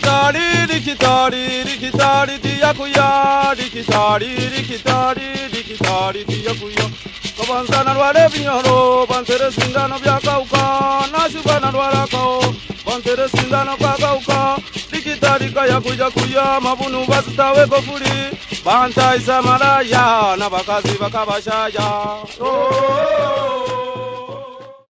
Rikitari diyakuya, rikitari diyakuya. Kabanzana rwale binyoro, bantere sindano byakauka, nasubana rwarakao, bantere sindano kakauka. Rikitari kaya kuya, mabunu basitawe kofuri, banta isa maraya, nabakazi bakabashaya. Oh.